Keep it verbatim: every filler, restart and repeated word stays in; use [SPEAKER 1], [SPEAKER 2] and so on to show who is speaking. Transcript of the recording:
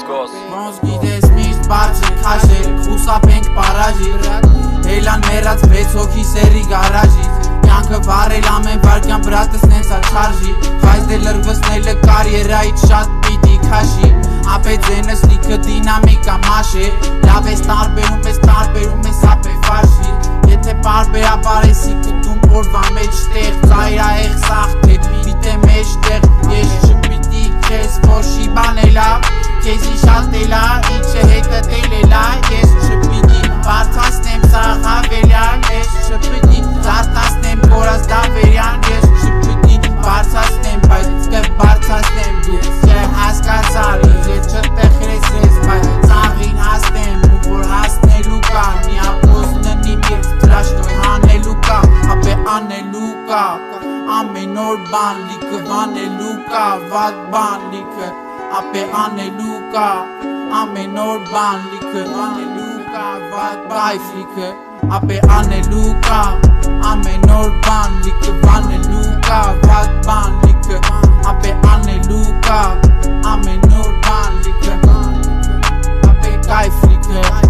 [SPEAKER 1] Ոնց գիտես միշտ բարձր քաշել, խուսափենք պարաժի Հելան մերած վեց հոգի սերի գարաժից Կյանքը վարել ամեն վարկյան բրատս նենցա չարժի Բայց դե լրվսնելը կարիերայից շատ պիտի քաշի Ապե ձենս լիքը դինամիկա մաշ է Լավ ես տարբերում ես տարբերում ես ապե վարժի Եթե պարբերաբար եսի կտում օրվա մեջ տեղ Ծայրա եղ սաղ թե պիտե մեջ տեղ Ես չպիտի կես ոշի բանելա Քեզի շատ էլա, իչը հետը տելելա Ես չպիտի բարձասնեմ սաղ հավելյան Ես չպիտի զարտասնեմ կորած դավերյան Ես չպիտի բարձասնեմ, բայց կբարձասնեմ Ես հասկացար, ինձ չտեղրես ես Բայց ծաղին հասնեմ, ու որ հասնելու կա Միապոզնը նիմիր ստրաշնոյ հանելու կա Ապե անելու կա Ամեն օր բան լիքը վանելու կա Վատ բան լիքը Ապե անելու կա Ամեն օր բան լիքը Անելու կա վատ բայֆ լիքը Ապե անելու կա Ամեն օր բան լիքը Վանելու կա վատ բան լիքը Ապե անելու կա Ամեն օր բան լիքը Ապե կայֆ լիքը